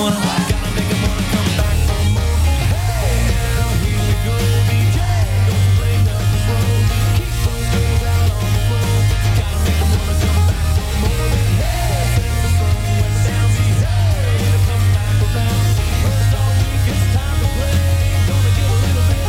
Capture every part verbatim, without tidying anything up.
wanna, gotta make 'em wanna come back for more. Hey, now here we go, B J. Don't play nothing slow. Keep those girls out on the floor. Gotta make 'em wanna come back for more. Hey, since the sun went down, B J, to come back around. First all week, it's time to play. Gonna get a little bit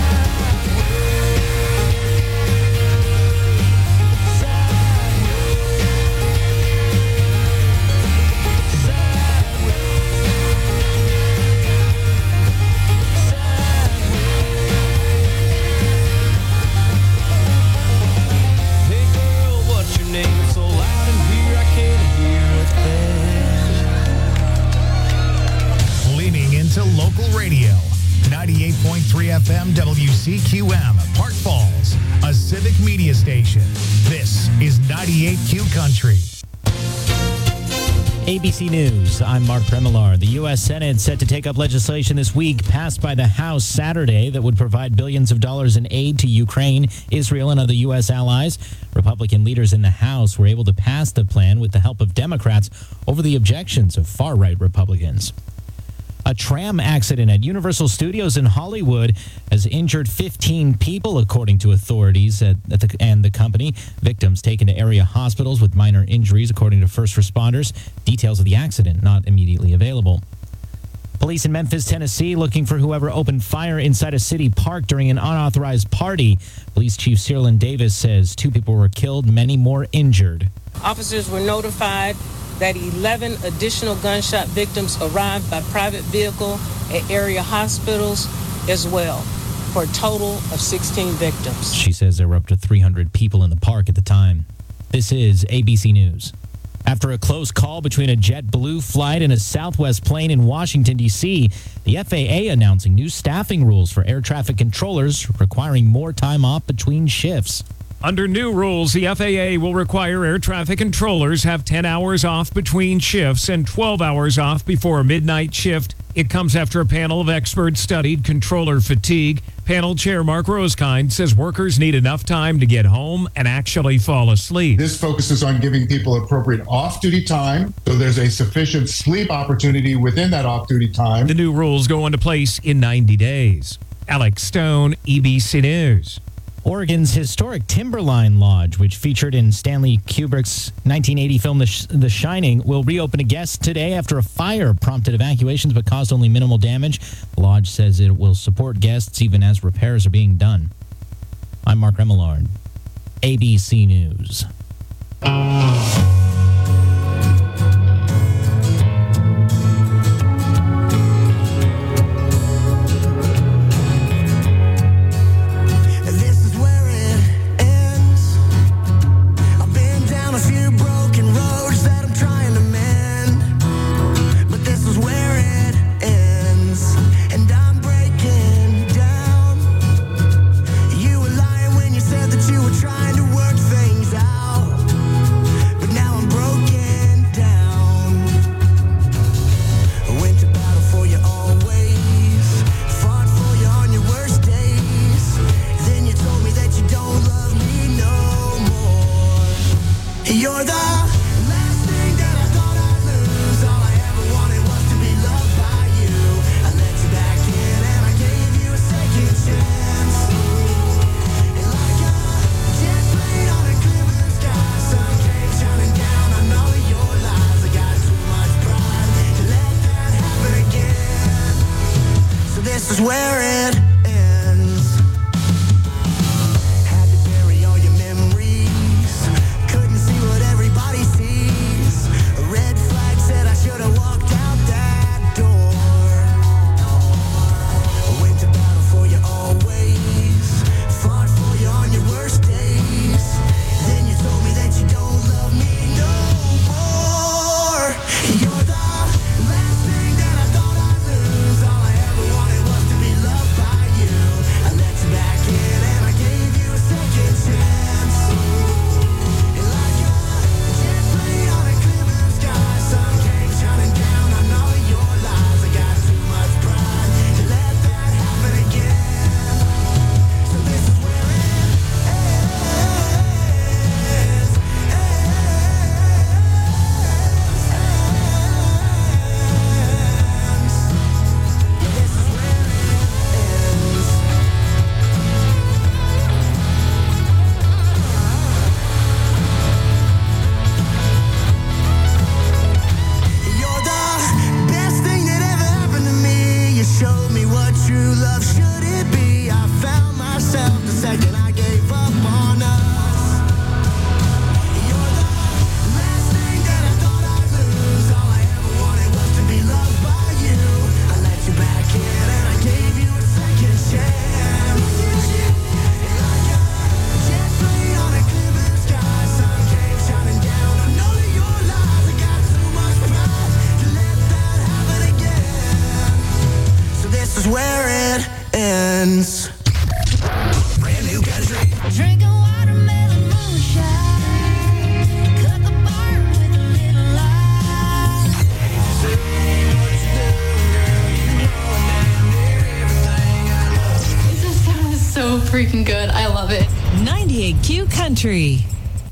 local radio. ninety-eight point three F M W C Q M, Park Falls, a civic media station. This is ninety-eight Q Country. A B C News, I'm Mark Remillard. The U S Senate set to take up legislation this week passed by the House Saturday that would provide billions of dollars in aid to Ukraine, Israel, and other U S allies. Republican leaders in the House were able to pass the plan with the help of Democrats over the objections of far-right Republicans. A tram accident at Universal Studios in Hollywood has injured fifteen people, according to authorities at, at the, and the company. Victims taken to area hospitals with minor injuries, according to first responders. Details of the accident not immediately available. Police in Memphis, Tennessee, looking for whoever opened fire inside a city park during an unauthorized party. Police Chief Cyrillin Davis says two people were killed, many more injured. Officers were notified that eleven additional gunshot victims arrived by private vehicle at area hospitals as well, for a total of sixteen victims. She says there were up to three hundred people in the park at the time. This is A B C News. After a close call between a JetBlue flight and a Southwest plane in Washington, D C, the F A A announcing new staffing rules for air traffic controllers requiring more time off between shifts. Under new rules, the F A A will require air traffic controllers have ten hours off between shifts and twelve hours off before a midnight shift. It comes after a panel of experts studied controller fatigue. Panel chair Mark Rosekind says workers need enough time to get home and actually fall asleep. This focuses on giving people appropriate off-duty time, so there's a sufficient sleep opportunity within that off-duty time. The new rules go into place in ninety days. Alex Stone, E B C News. Oregon's historic Timberline Lodge, which featured in Stanley Kubrick's nineteen eighty film The, Sh- the Shining, will reopen to guests today after a fire prompted evacuations but caused only minimal damage. The lodge says it will support guests even as repairs are being done. I'm Mark Remillard, A B C News. Bye. true love should it be? I found myself the second I gave up on us. You're the last thing that I thought I'd lose. All I ever wanted was to be loved by you. I let you back in and I gave you a second chance. Like a jet plane on a clear blue sky, sun came shining down on all of your lies. I got too much pride to let that happen again. So this is where it ends. Brand new country. Drinking watermelon moonshine. Cut the bar with a little lie. This song is so freaking good. I love it. ninety-eight Q Country.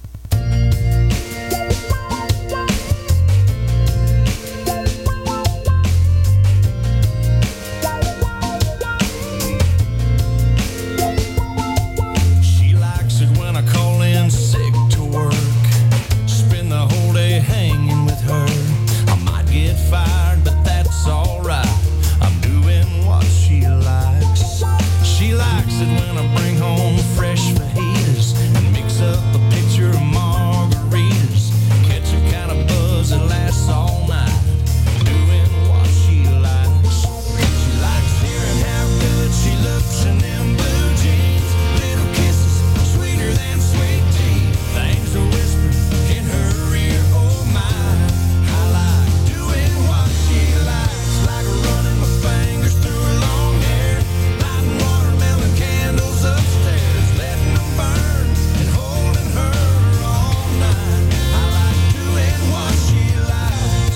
She likes it when I call in sick to work. Spend the whole day hanging with her. I might get fired, but that's alright. I'm doing what she likes. She likes it when I bring home fresh fajitas and mix up a pitcher of margaritas. Catch a kind of buzz that lasts all night. Doing what she likes. She likes hearing how good she looks in them blue jeans. Little kisses, sweeter than sweet tea. Things are whispered in her ear, oh my. I like doing what she likes. Like running my fingers through her long hair. Lighting watermelon candles upstairs. Letting them burn and holding her all night. I like doing what she likes.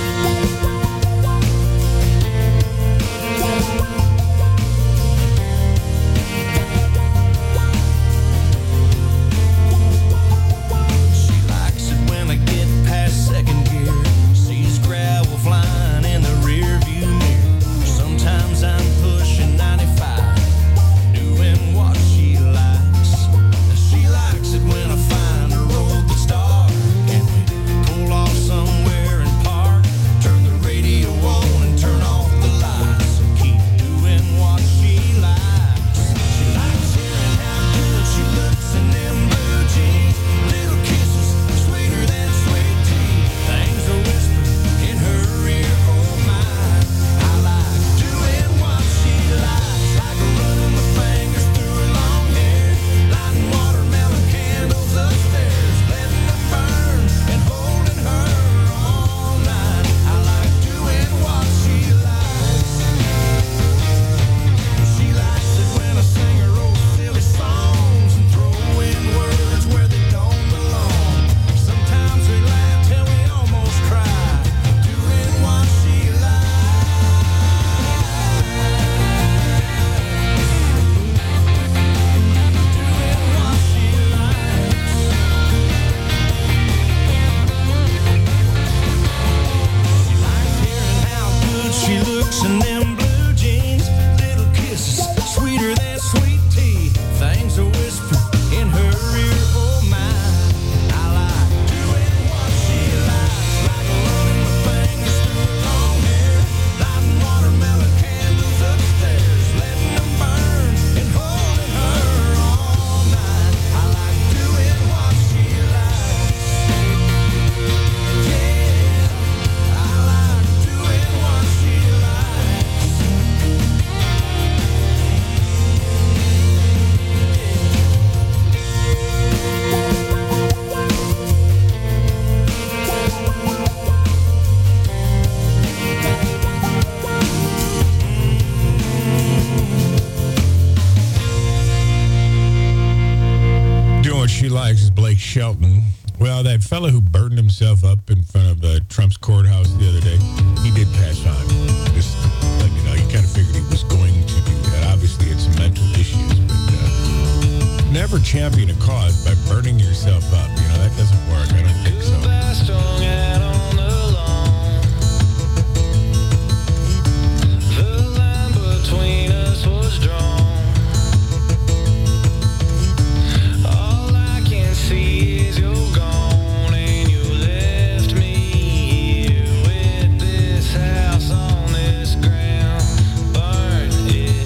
She likes it when I get past second gear. Sees gravel flying in the rear view mirror. Sometimes I'm pushing ninety-five, doing what she likes. She likes it when I find a road that's dark and we pull off somewhere and park. Turn the radio on and turn off the lights. Keep doing what she likes. She likes hearing how good she looks in them blue jeans. Little kisses, sweeter than sweet tea. Things are whispered in her ear, oh my. I like doing what she likes. Like running my fingers through her long hair. Lighting watermelon candles upstairs. Letting them burn and holding her all night. I like doing what she likes. She likes it when I sing her old silly songs and throw in words where they don't belong. Sometimes we laugh till we almost cry, doing what she likes. Doing what she likes. She likes hearing how good she looks in them blue jeans. Little kisses, sweeter than sweet tea. Things are whispered in her ear, oh my. I like doing what she likes. Like running my fingers through her long hair. Lighting watermelon candles upstairs. Letting them burn and holding her all night. I like doing what she likes. Yeah, I like doing what she likes. Doing what she likes is Blake Shelton. Well, that fellow who burned himself up in front of uh, Trump's courthouse the other day, he did pass on. Just let you know, you kind of figured he was going to do that. Obviously, it's mental issues, but uh, never champion a cause by burning yourself up. You know, that doesn't work. I don't think so. Strong out on the lawn. The line between us was drawn. All I can see is you're gone, and you left me here with this house on this ground. Burn it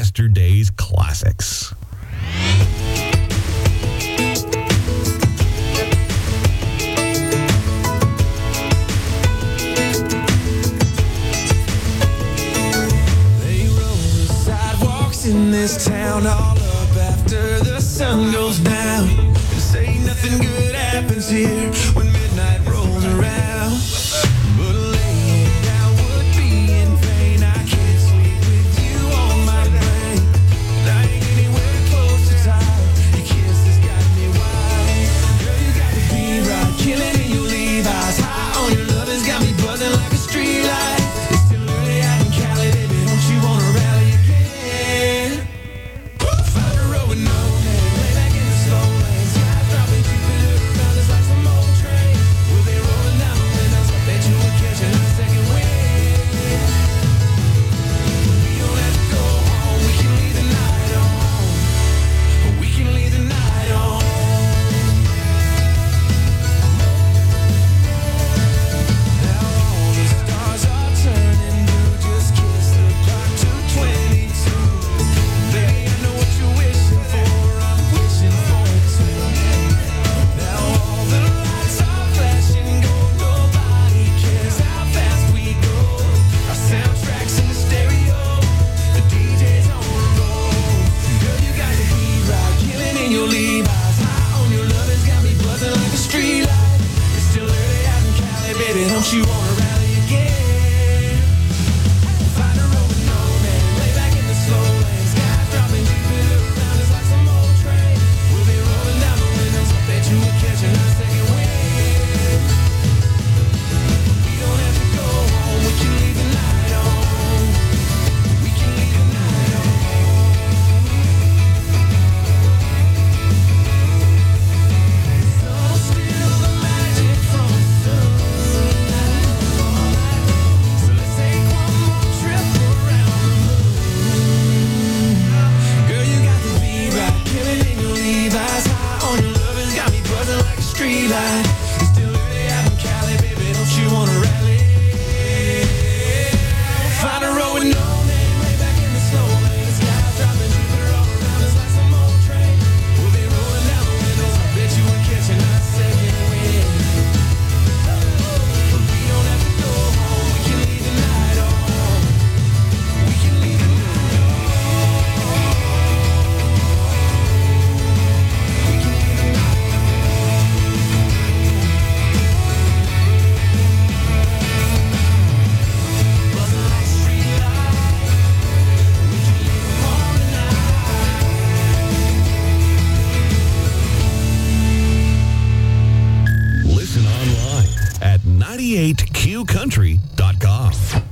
yesterday's classics. They roll the sidewalks in this town all up after the sun goes down. And say nothing good happens here when midnight rolls around. But laying down would be in vain. I can't sleep with you on my brain. And I ain't anywhere close to tired. Your kiss has got me wild. Girl, you got the beat right, killing in your Levi's. High on your love has got me buzzing like a street light. It's still early out in Cali, baby. Don't you wanna rally again? Find a road with no name, lay back in the slow lane. Sky dropping, Jupiter around us like some old train. We'll be rolling down the windows, I bet you we're catching a second wind. We don't have to go home, we can leave the night on. We can leave the night on. Now all the stars are turning blue. Just kiss the clock to twenty-two. Baby, I know what you're wishing for. I'm wishing for it too. Now all the lights are flashing gold. Nobody cares how fast we go. Our soundtracks in the stereo. The D J's on the road. Girl, you got the beat right, killing in your Levi's. High on your love has got me buzzing like a street light. It's still early out in Cali, baby. Don't you wanna rally again? Find a road with no name, lay back in the slow lane. Sky dropping, Jupiter around us like some old train. We'll be rolling down the windows, I bet you we're catching a second wind. We don't have to go home, we can leave the night on. We can leave the night on. So still the magic from the sun. So let's take one more trip around the moon. Girl, you got the beat right, killing in your Levi's. High on your love has got me buzzing like a street light. It's still early out in Cali, baby. Don't you wanna rally? Find a road with no name, lay back in the slow lane. Sky dropping, Jupiter all around us like some old train. We'll be rolling down the windows, I bet you we're catching a second wind. But we don't have to go home, we can leave the night on. We can leave the night on. We can leave the night on. Buzzing like a street light. We can leave them all tonight. Listen online at ninety-eight q country dot com.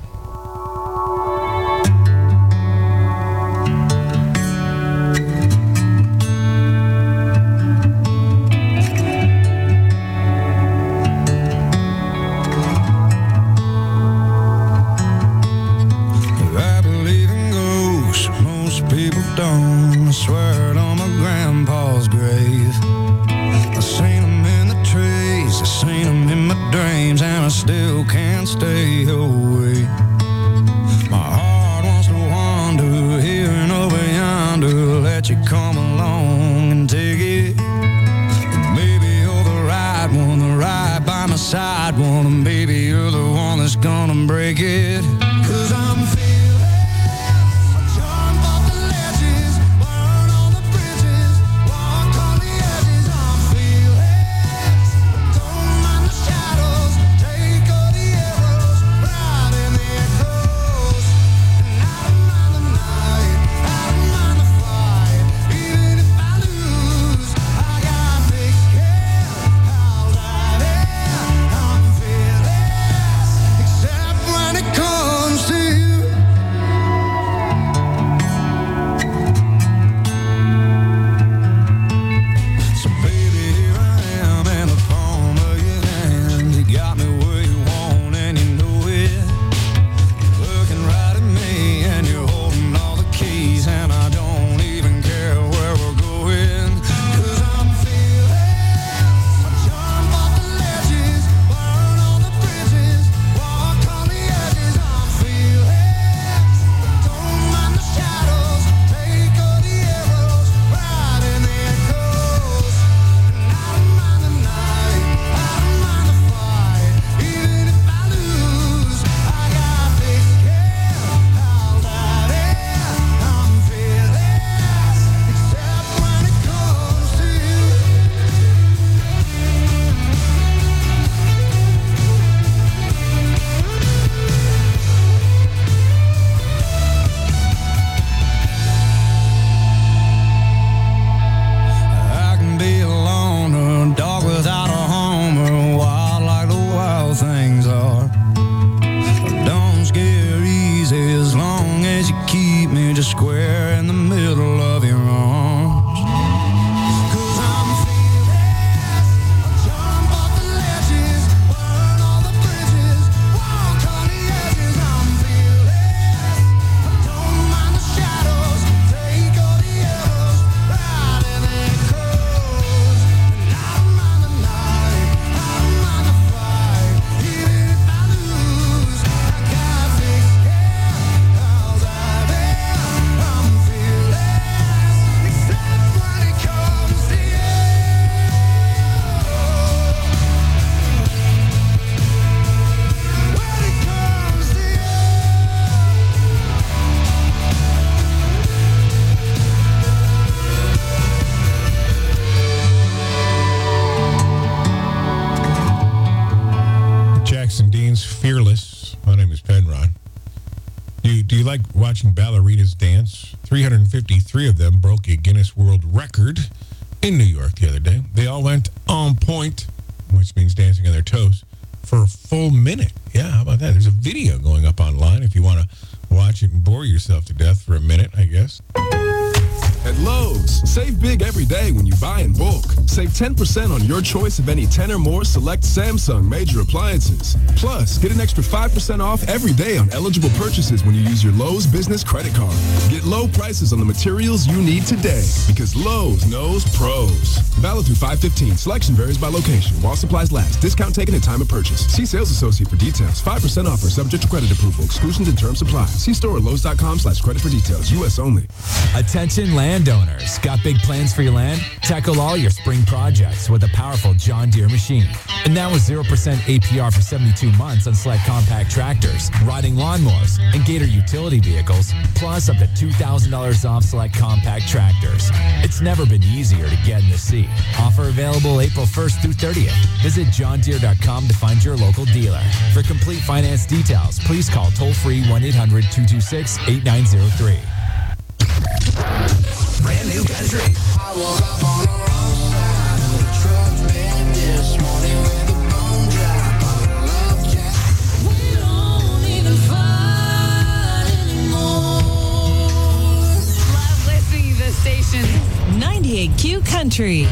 I believe in ghosts, most people don't. I swear it on my grandpa's grave. I seen them in the trees, I seen them in my dreams, and I still can't stay away. My heart wants to wander here and over yonder. Let you come along and take it. Maybe you're the right one, the right by my side one, and maybe you're the one that's gonna break it. 'Cause I'm feeling, jump off the ledges, burn on the bridges, walk on the edges. I'm feeling, don't mind the shadows, take all the arrows, right in the square in the middle of your arms. 'Cause I'm fearless. I'll jump off the ledges, burn all the bridges, walk on the edges. I'm fearless. I don't mind the shadows, take all the arrows, ride in it close. And I don't mind the night, I don't mind the fight, even if I lose. I got thick hair, I'll dive in. I'm fearless, except when it comes to you. When it comes to you. Jackson Dean's Fearless. My name is Penrod. Do you, do you like watching ballerinas dance? three hundred fifty-three of them broke a Guinness World Record in New York the other day. They all went on point, which means dancing on their toes, for a full minute. Yeah, how about that? There's a video going up online if you want to watch it and bore yourself to death for a minute, I guess. At Lowe's, save big every day when you buy in bulk. Save ten percent on your choice of any ten or more select Samsung major appliances. Plus, get an extra five percent off every day on eligible purchases when you use your Lowe's business credit card. Get low prices on the materials you need today because Lowe's knows pros. Valid through five fifteen. Selection varies by location. While supplies last. Discount taken at time of purchase. See sales associate for details. five percent offer subject to credit approval. Exclusions and terms apply. See store at Lowe's.com slash credit for details. U S only. Attention landowners. Got big plans for your land? Tackle all your spring projects with a powerful John Deere machine. And now with zero percent A P R for seventy-two months on select compact tractors, riding lawnmowers, and Gator utility vehicles, plus up to two thousand dollars off select compact tractors. It's never been easier to get in the seat. Offer available April first through thirtieth. Visit john deere dot com to find your local dealer. For complete finance details, please call toll-free one eight hundred two two six eight nine zero three. Brand new country. I woke up on the wrong side of the truck bed this morning with a bone drop on a love jack. We don't even fight anymore. Love listening to this station. ninety-eight Q Country.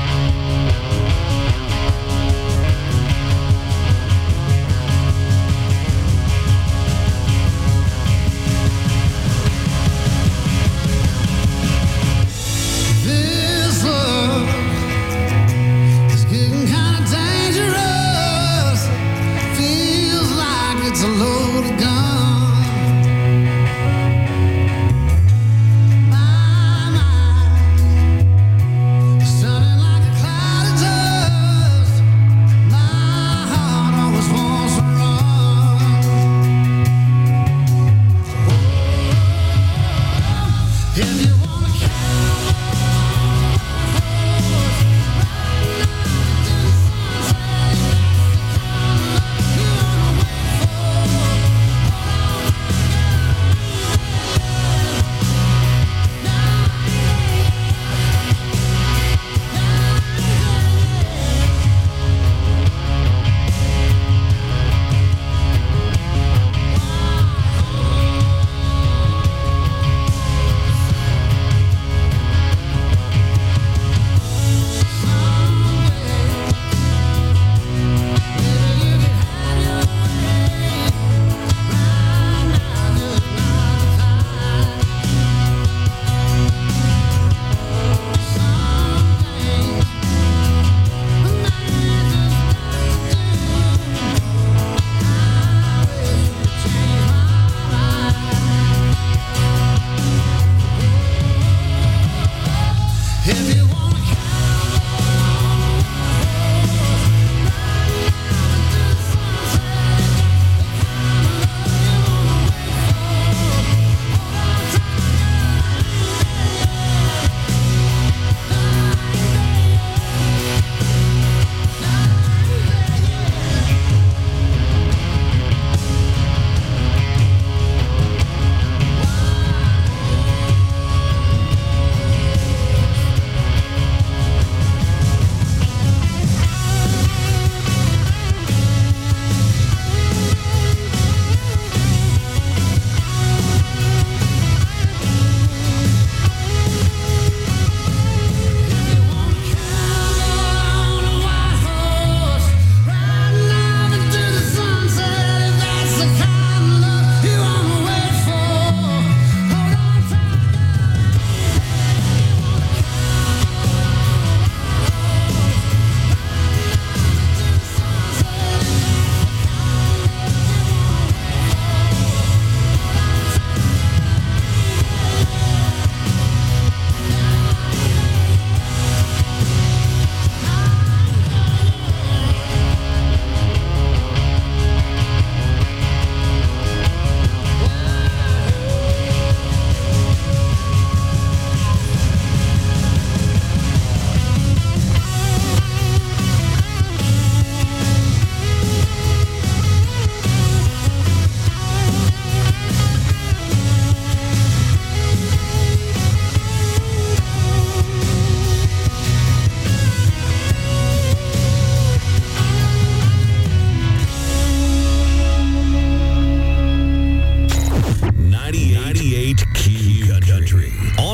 This love is getting kind of dangerous. Feels like it's a loaded gun. My mind is turning like a cloud of dust. My heart always wants to run. If you wanna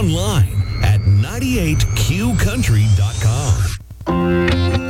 online at ninety-eight q country dot com.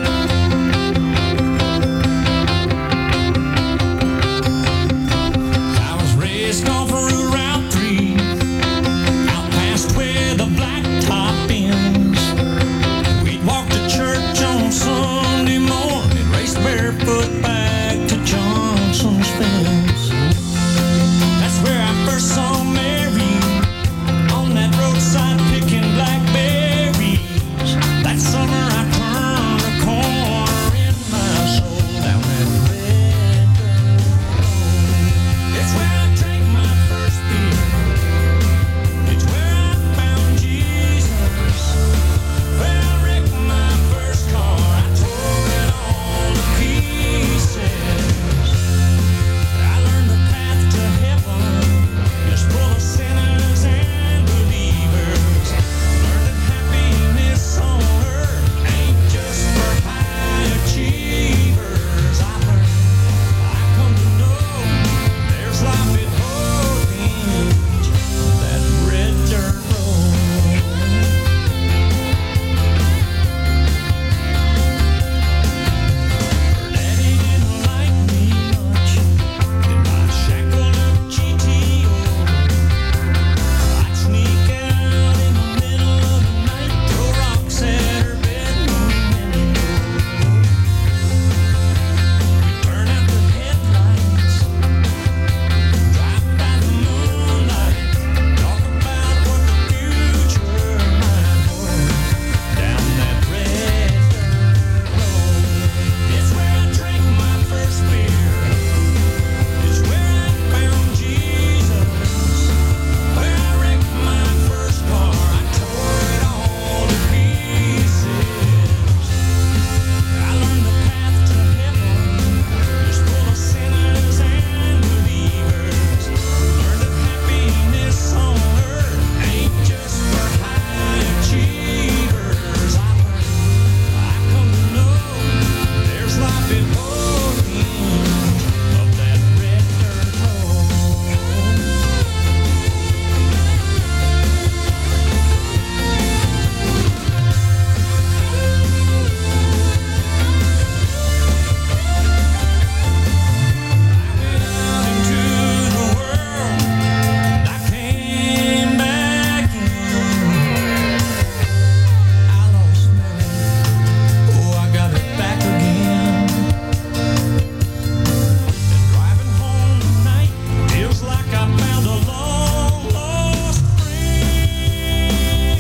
I was raised off of Route three, out past where the blacktop ends. We'd walk to church on Sunday morning, race barefoot back to Johnson's fence. That's where I first saw Mary, on that roadside picking blackberries. That summer I turned a corner in my soul down that red dirt road. It's where I drank my first beer. It's where I found Jesus. Where I wrecked my first car. I tore it all to pieces. I learned the path to heaven is full of sinners and believers. Learned that happiness on earth ain't just for high achievers. I learned, I come to know there's life at both ends of that red dirt road. Her daddy didn't like me much in my shackled up G T O. I'd sneak out in the middle of the night, throw rocks at her bedroom window. We'd turn out the headlights, drive by the moonlight, talk about what the future might hold down that red dirt road. It's where I drank my first beer. It's where I found Jesus. Where I wrecked my first car. I tore it all to pieces. I learned the path to heaven is full of sinners and believers. Learned that happiness on earth ain't just for high achievers. I learned, I come to know there's life at both ends of that red dirt road. Out into the world, and I came back in. I lost Mary, oh I got it back again. And driving home tonight feels like I found a long lost friend.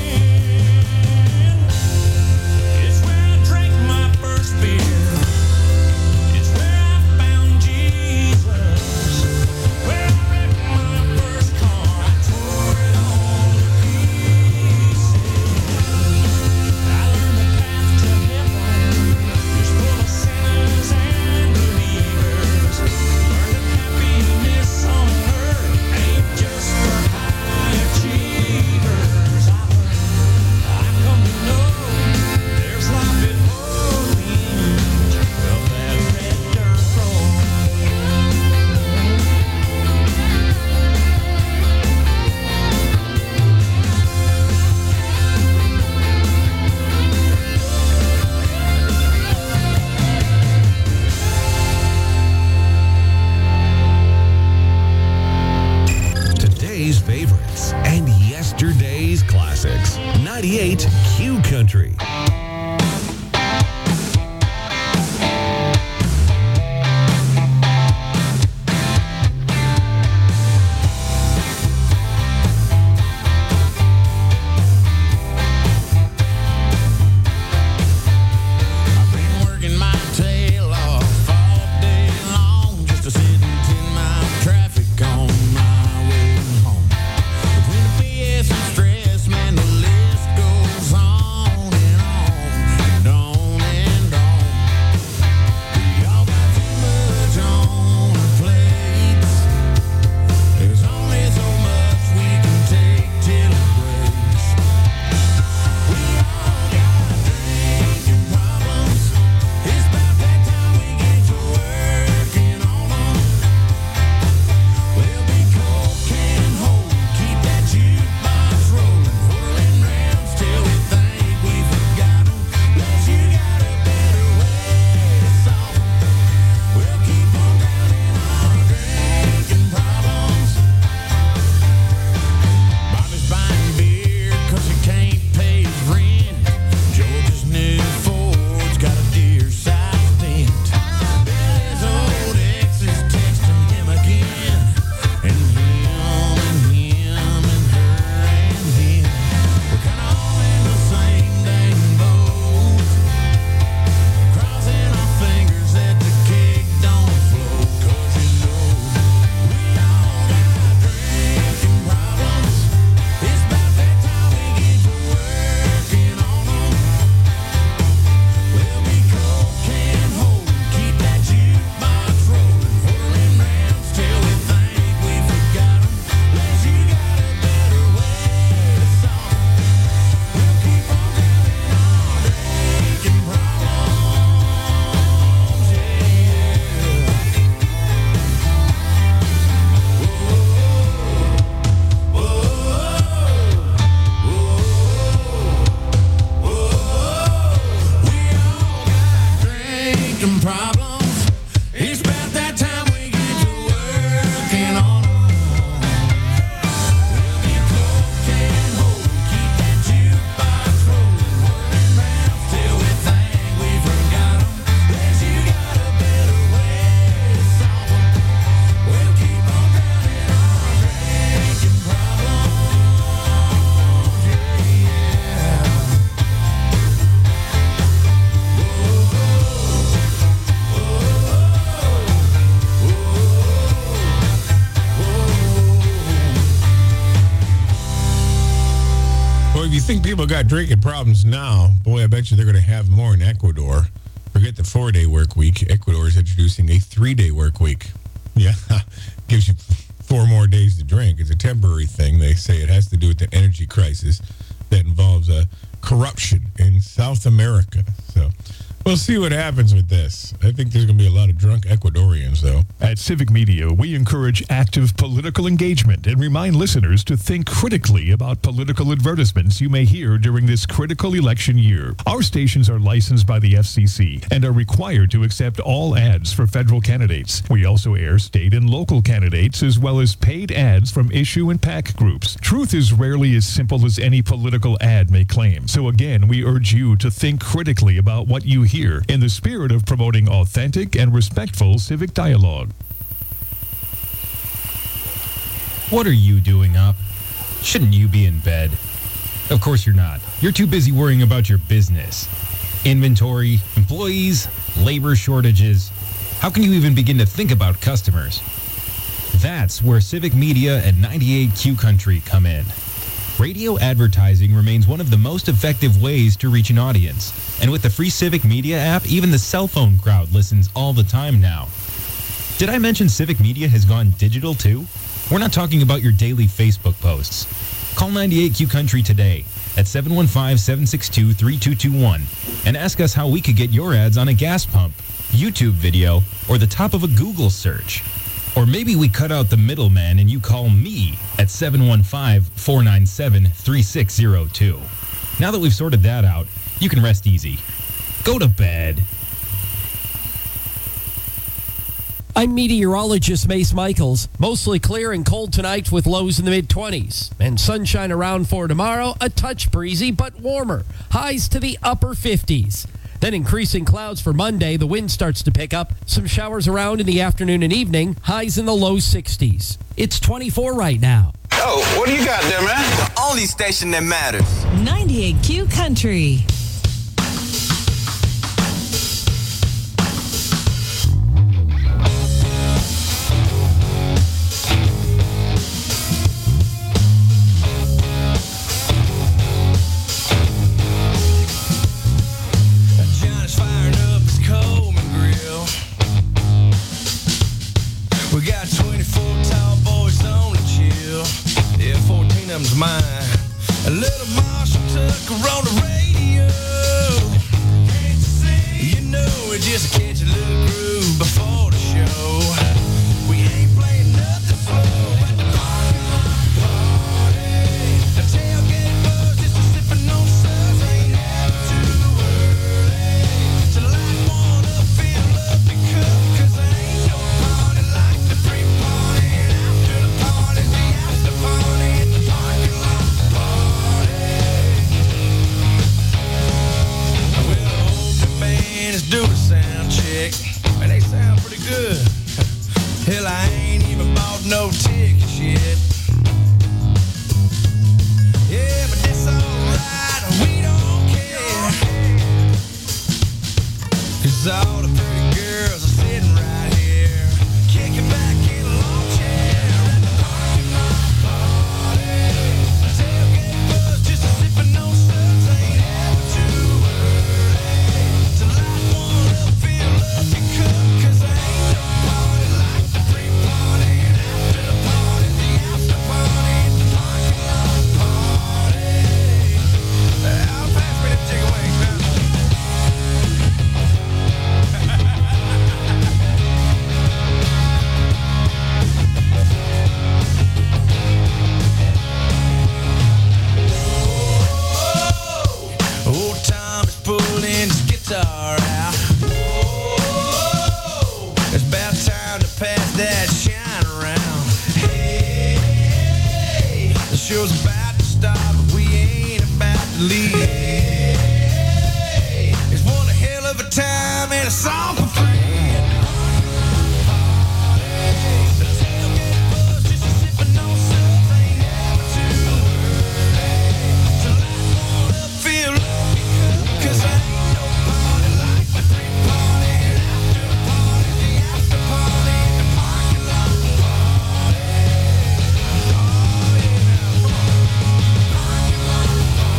It's where I drank my first beer. It's where I found Jesus. Where I wrecked my first car. I tore it all to pieces. I learned the path to heaven is full of sinners and believers. Learned that happiness on earth ain't just for high achievers. I learned, I come to know there's life at both ends of that red dirt road. Today's favorites and yesterday's classics. ninety-eight Q Country. I've been working my tail off all day long just to sit in ten-mile traffic on my way home. Between the B S and stress, man, the list goes on and Well, if you think people got drinking problems now, boy, I bet you they're going to have more in Ecuador. Forget the four-day work week. Ecuador is introducing a three-day work week. Yeah, gives you four more days to drink. It's a temporary thing. They say it has to do with the energy crisis that involves uh, corruption in South America. So we'll see what happens with this. I think there's going to be a lot of drunk Ecuadorians, though. At Civic Media, we encourage active political engagement and remind listeners to think critically about political advertisements you may hear during this critical election year. Our stations are licensed by the F C C and are required to accept all ads for federal candidates. We also air state and local candidates as well as paid ads from issue and PAC groups. Truth is rarely as simple as any political ad may claim. So again, we urge you to think critically about what you hear in the spirit of promoting authentic and respectful civic dialogue. What are you doing up? Shouldn't you be in bed? Of course you're not. You're too busy worrying about your business. Inventory, employees, labor shortages. How can you even begin to think about customers? That's where Civic Media and ninety-eight Q Country come in. Radio advertising remains one of the most effective ways to reach an audience. And with the free Civic Media app, even the cell phone crowd listens all the time now. Did I mention Civic Media has gone digital too? We're not talking about your daily Facebook posts. Call ninety-eight Q Country today at seven one five, seven six two, three two two one and ask us how we could get your ads on a gas pump, YouTube video, or the top of a Google search. Or maybe we cut out the middleman and you call me at seven one five, four nine seven, three six zero two. Now that we've sorted that out, you can rest easy. Go to bed. I'm meteorologist Mace Michaels. Mostly clear and cold tonight with lows in the mid-twenties. And sunshine around for tomorrow, a touch breezy but warmer. Highs to the upper fifties. Then increasing clouds for Monday. The wind starts to pick up. Some showers around in the afternoon and evening. Highs in the low sixties. It's twenty-four right now. Oh, what do you got there, man? The only station that matters. ninety-eight Q Country. Johnny's firing up his Coleman grill. We got twenty-four tall boys on the chill. Yeah, fourteen of them's mine. A little Marshall Tucker on the radio. Can't you see? You know it just catch a little groove before the show. We ain't playing nothing slow. At the parking lot party. The tailgate buzz just a sipping on suds. Ain't never too early to light one up, fill up your cup. 'Cause there ain't no party like the pre-party. And after the party, the after party. At the parking lot party. Well, the opening band is doing a sound check, and they sound pretty good. Hell, I ain't even bought no tickets yet. Yeah, but that's alright, we don't care. 'Cause all the pretty girls are sitting right here, kicking back in a lawn chair. At the parking lot party. Tailgate buzz, just a sipping on suds. Ain't ever too early to light one up, fill up your cup. 'Cause there ain't no party like the pre-party. And after the party, the after party. At the parking lot party. I'll pass me the takeaway, man. Old Tom is pulling his guitar out. Whoa, it's about time to pass that shine around. Hey, the show's about to start, but we ain't about to leave. It's one hell of a time and a song for free. The tailgate buzz, just a sipping on suds. Ain't never too early to light one up, fill up your cup. 'Cause there ain't no party like the pre-party. And after the party, the after party. At the parking lot party. Oh, yeah. Parking lot party.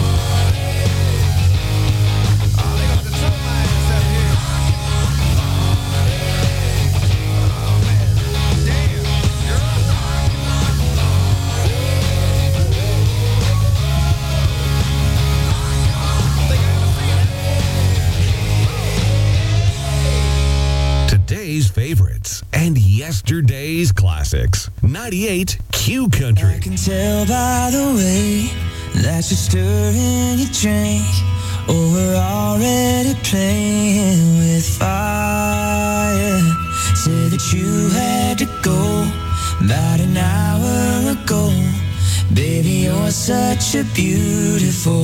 Yesterday's classics. ninety-eight Q Country. I can tell by the way that you're stirring your drink. Oh, we're already playing with fire. Said that you had to go about an hour ago. Baby, you're such a beautiful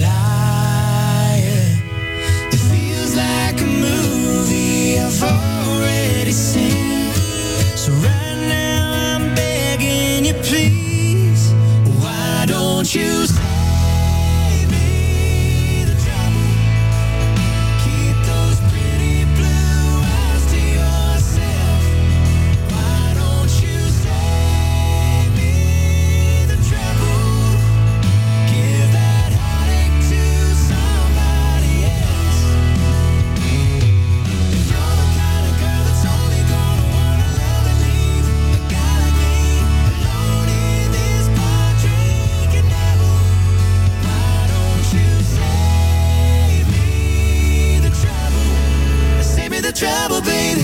liar. It feels like a movie I've already seen. So right now I'm begging you, please, why don't you save me the trouble? Keep those pretty blue eyes to yourself. Why don't you save me the trouble? Give that heartache to somebody else. You're the kind of girl that's only gonna wanna love and leave a guy like me alone in this bar drinking devil. Why don't you save me the trouble? Save me the trouble, baby.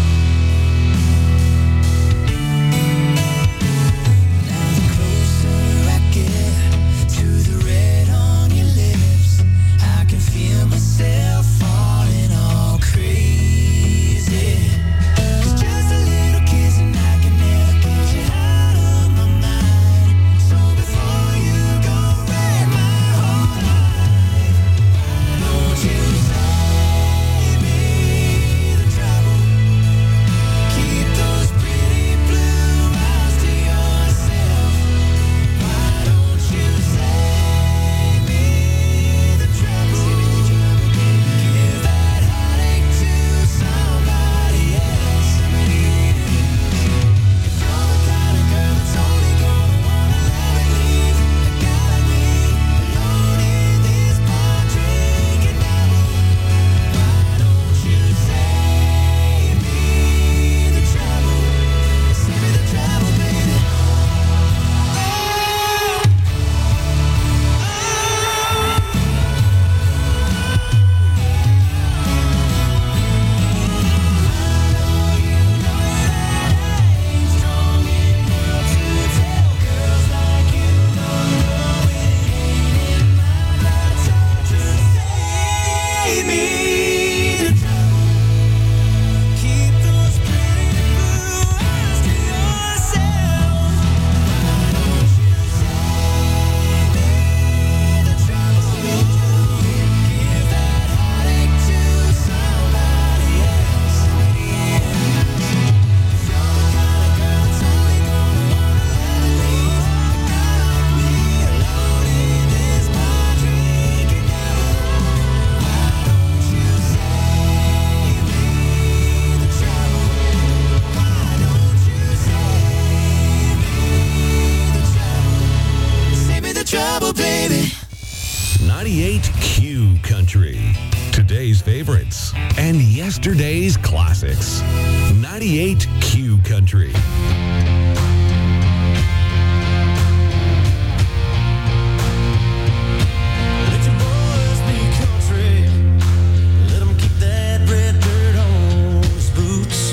Now the closer I get to the red on your lips, I can feel myself falling all crazy. 'Cause just a little kiss and I can never get you out of my mind. So before you go wreck my whole life, why don't you save me the trouble? Keep those pretty blue eyes to yourself. Why don't you save me the trouble? Give that heartache to somebody else. You're the kind of girl that's only gonna wanna love and leave a guy like me alone in this bar drinking devil. Why don't you save me the trouble? Save me the trouble, baby. Save me the trouble. Keep those pretty blue eyes to yourself. Why don't you save me the trouble? Give that heartache to somebody else. You're the kind of girl that's only gonna wanna love and leave a guy like me alone in this bar drinking devil. Why don't you save me the trouble? Why don't you save me the trouble? Save me the trouble, baby. ninety-eight Q Country. Today's favorites and yesterday's classics. ninety-eight Q Country. Let your boys be country. Let 'em keep that red dirt on his boots.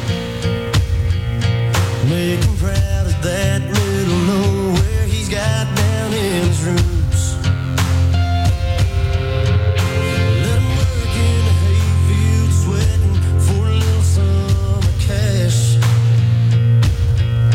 Make him proud of that middle nowhere he's got down in his roots. Let him work in the hayfield, sweating for a little summer cash.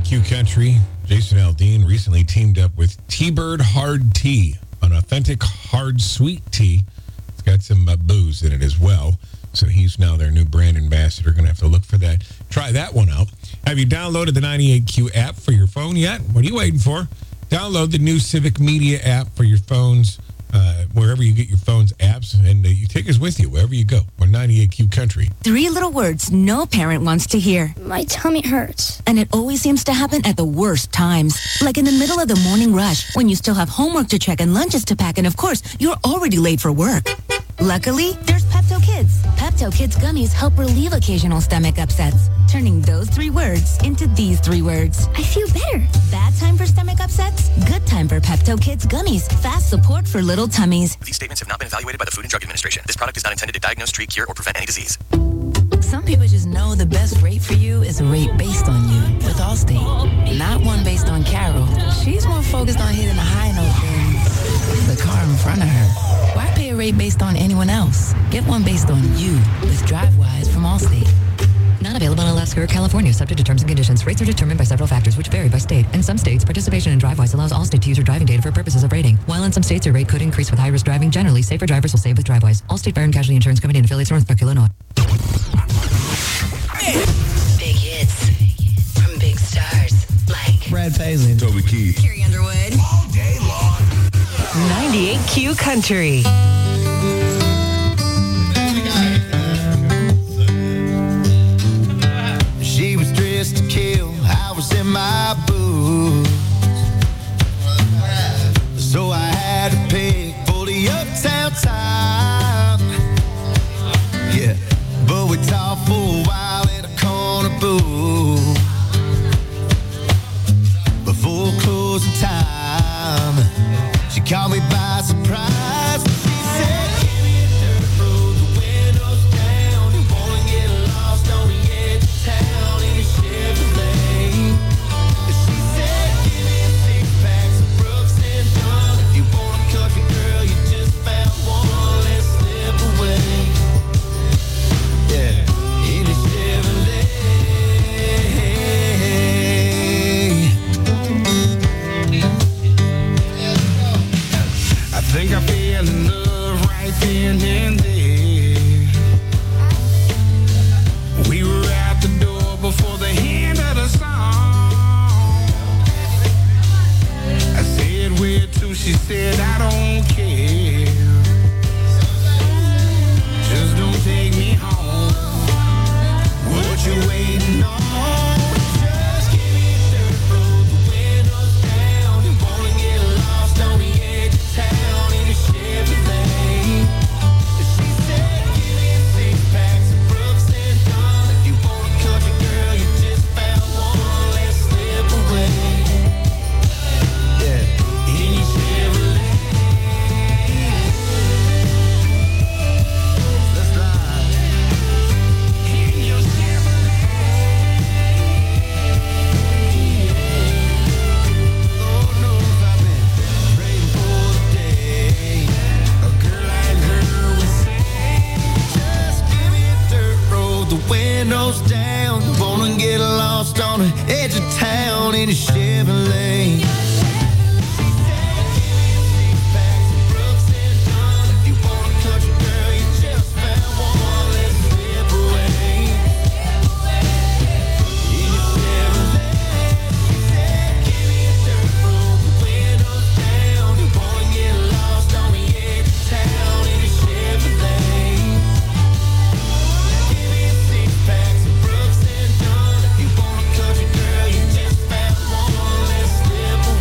Q Country. Jason Aldean recently teamed up with T-Bird Hard Tea, an authentic hard sweet tea. It's got some uh, booze in it as well. So he's now their new brand ambassador. Going to have to look for that. Try that one out. Have you downloaded the ninety-eight Q app for your phone yet? What are you waiting for? Download the new Civic Media app for your phones, uh, wherever you get your phone's apps, and uh, you take us with you wherever you go. We're ninety-eight Q Country. Three little words no parent wants to hear. My tummy hurts. And it always seems to happen at the worst times. Like in the middle of the morning rush, when you still have homework to check and lunches to pack, and of course, you're already late for work. Luckily, there's Pepto Kids. Pepto Kids gummies help relieve occasional stomach upsets, turning those three words into these three words. I feel better. Bad time for stomach upsets? Good time for Pepto Kids gummies. Fast support for little tummies. These statements have not been evaluated by the Food and Drug Administration. This product is not intended to diagnose, treat, cure, or prevent any disease. Some people just know the best rate for you is a rate based on you with Allstate, not one based on Carol. She's more focused on hitting the high note than the car in front of her. Why pay a rate based on anyone else? Get one based on you with DriveWise from Allstate. Not available in Alaska or California, subject to terms and conditions. Rates are determined by several factors, which vary by state. In some states, participation in DriveWise allows Allstate to use your driving data for purposes of rating. While in some states, your rate could increase with high-risk driving. Generally, safer drivers will save with DriveWise. Allstate Fire and Casualty Insurance Company and affiliates, Northbrook, Illinois. Big hits from big stars like Brad Paisley, Toby Keith, Carrie Underwood. all day long. ninety-eight Q Country. She was dressed to kill, I was in my boots. So I had to pick for the uptown time. Yeah, but we talked for a while at a corner booth. Before closing time, she caught me by surprise. She said, give me a dirt road, the windows down. You wanna get lost on the edge of town in a Chevrolet. She said, give me a six pack of Brooks and Dunn. If you want a country girl, you just found one. Let's slip away. Yeah, in a Chevrolet. I think I fell in love right then and there. We were out the door before the end of the song. I said, where to? She said, I don't care. Just don't take me home. What you waiting on? Just give me a dirt road, the windows down. You wanna get lost on the edge of town in a Chevrolet. She said, give me a six pack of Brooks and Dunn. If you want a country girl, you just found one. Let's slip away. Yeah, in your Chevrolet. Let's ride. In your Chevrolet. Lord knows I've been praying for the day a girl like her would say, just give me a dirt road, the windows down. Wanna get lost on the edge of town in a Chevrolet. She said, give me a six pack of Brooks and Dunn. If you want a country girl, you just found one. Let's slip away. In your Chevrolet. She said, give me a dirt road, the windows down. You wanna get lost on the edge of town in a Chevrolet. Give me a six pack of Brooks and Dunn. If you want a country girl, you just found one. Let's slip away.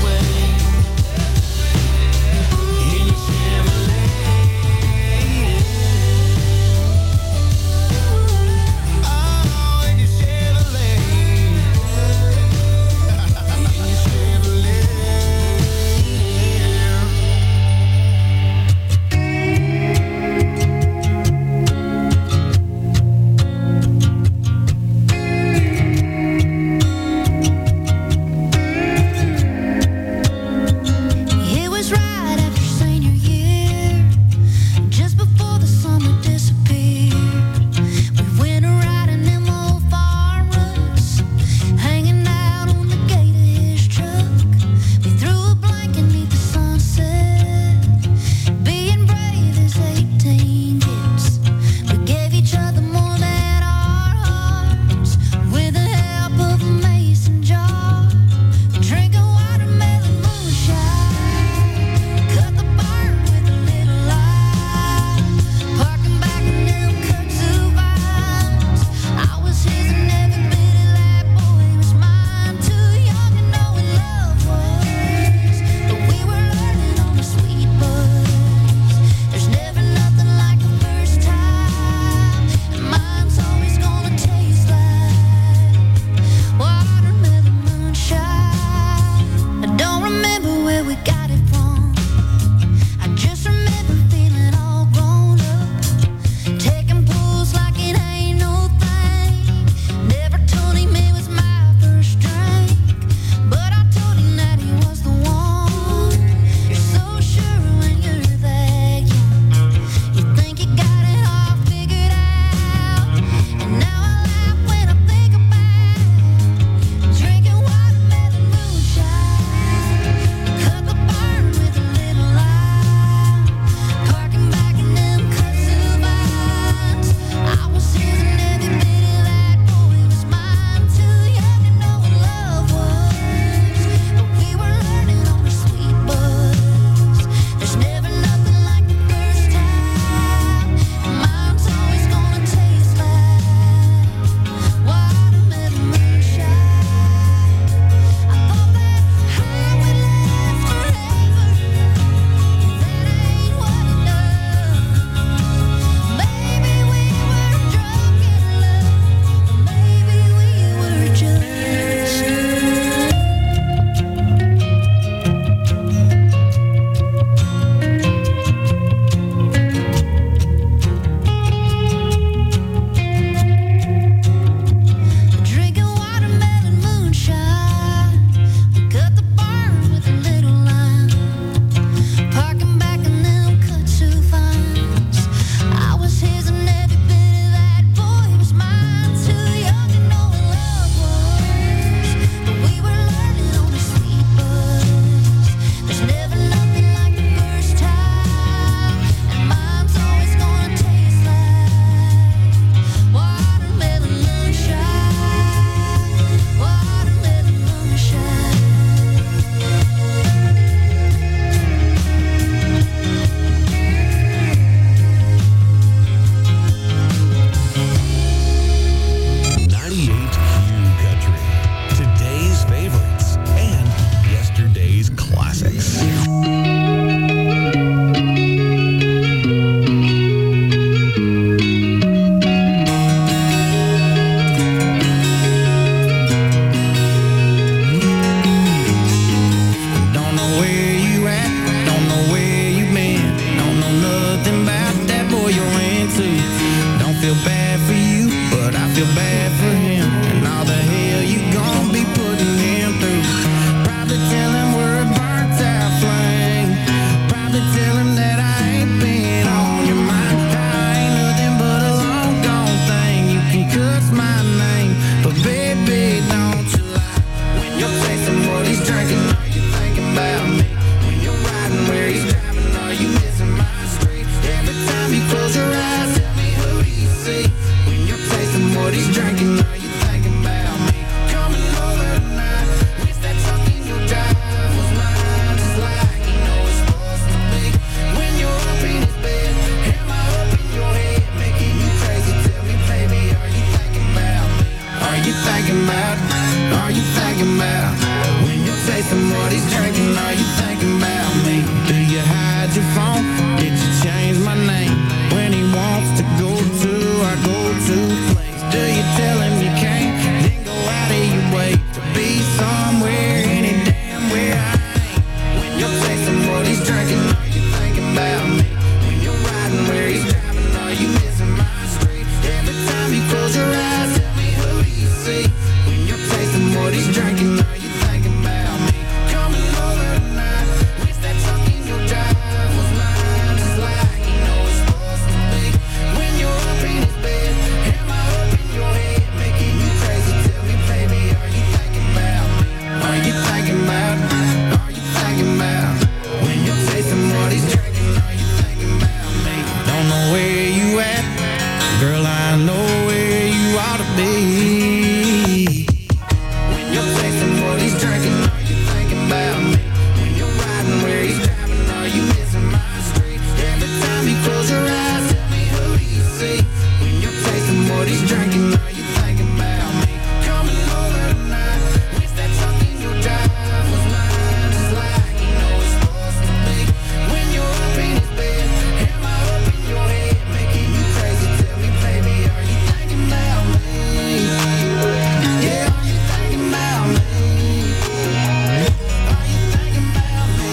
thinking about? When you're tasting what he's drinking, are you thinking about me? Do you hide your phone? Did you change my name? When he wants to go to our go-to place, do you tell him you can't? Then go out of your way to be somewhere, any damn where I ain't. When you're tasting what he's drinking, are you thinking about me? When you're riding where he's driving, are you missing my street? Every time you close your eyes, tell me who do you see? When you're tasting what he's drinking, are you thinking about me? Coming over tonight, wish that truck in your drive was mine, just like you know it's supposed to be. When you're up in his bed, am I up in your head, making you crazy? Tell me, baby, are you thinking about me? Are you thinking about me? Are you thinking about when you're tasting what he's drinking? Are you thinking about me? Don't know where you at, girl, I know where you ought to be. When you're tasting what he's drinking, are you thinking about me? When you're riding where he's driving, are you missing my street? Every time you close your eyes, tell me who do you see? When you're tasting what he's drinking, are you thinking about me? Coming over tonight, wish that truck in your drive was mine, just like you know it's supposed to be. When you're up in his bed, am I up in your head, making you crazy? Tell me, baby, are you thinking about me? Yeah, are you thinking about me? Are you thinking about me?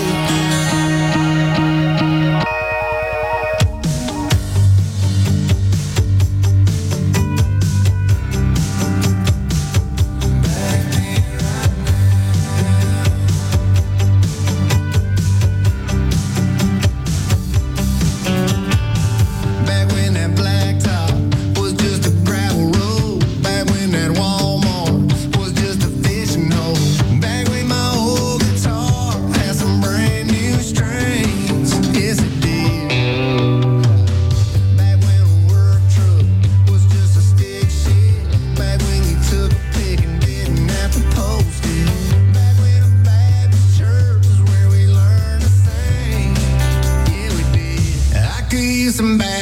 Back when that blacktop was just a gravel road. Back when that Walmart was just a fishing hole. Back when my old guitar had some brand new strings. Yes, it did. Back when a work truck was just a stick shift. Back when you took a pic and didn't have to post it. Back when a Baptist church was where we learned to sing. Yeah, we did. I could use some back.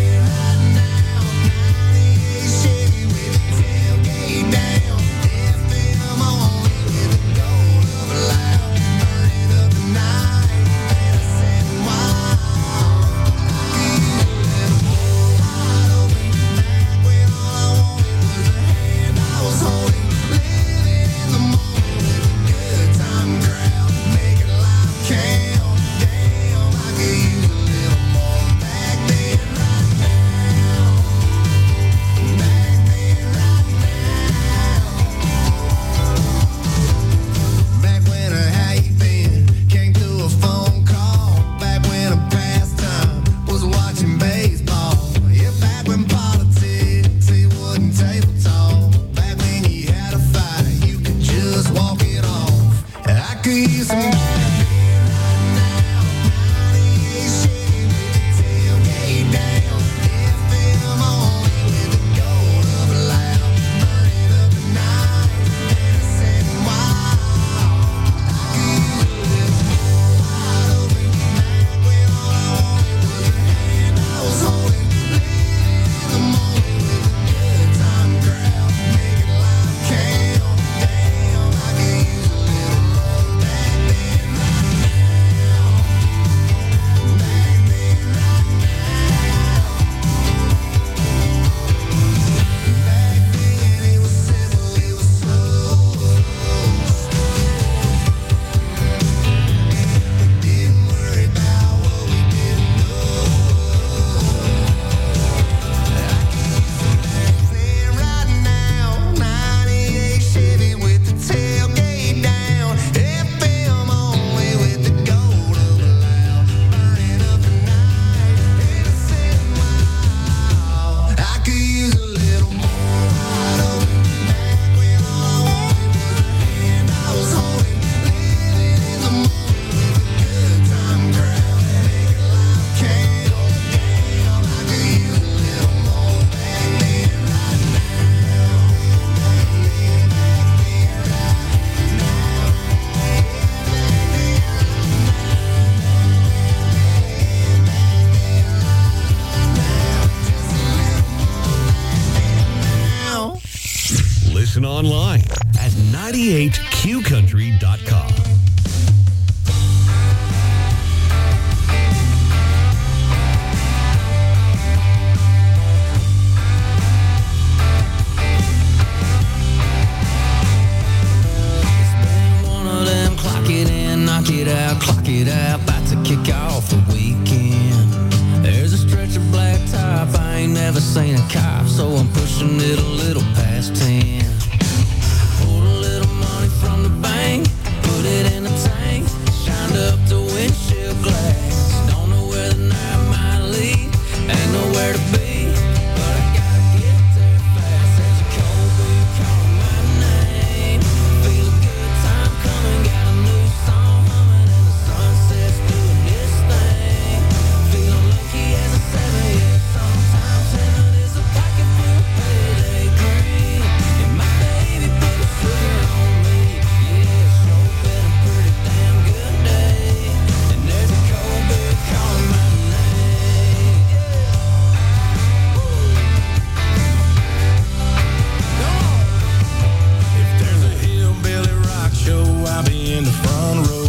Back when a how you been came through a phone call. Back when a pastime was watching baseball. Yeah, back when politics it wasn't table talk. Back when you had a fight, you could just walk it off. I could use some. Listen online at ninety-eight Q country dot com. Clock it in, knock it out, clock it out, about to kick off the weekend. There's a stretch of black top, I ain't never seen a cop, so I'm pushing it a little past ten. Pulled a little money from the bank, put it in the tank, shined up the windshield glass. Don't know where the night might lead, ain't nowhere to be, but I gotta get there fast. There's a cold beer calling my name, feel a good time coming, got a new song humming, and the sunset's doing this thing. Feeling lucky as a seven, yeah, sometimes heaven is a pocket full of payday green. And my baby put a sugar on me, yeah, it's sure been a pretty damn good day. And there's a cold beer calling my name, yeah. If there's a hillbilly rock show, I'll be in the front row.